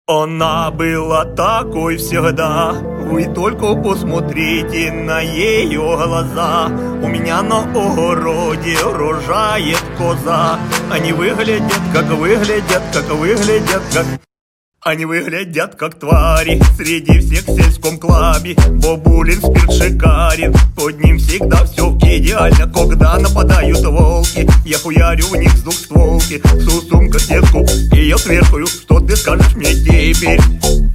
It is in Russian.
Она была такой всегда. Вы только посмотрите на ее глаза. У меня на огороде рожает коза. Они выглядят, Они выглядят, как твари среди всех в сельском клабе. Бобулин спирт шикарен, под ним всегда все идеально. Когда нападают волки, я хуярю в них с двухстволки. Сусумка сетку, и я сверхую, что ты скажешь мне теперь?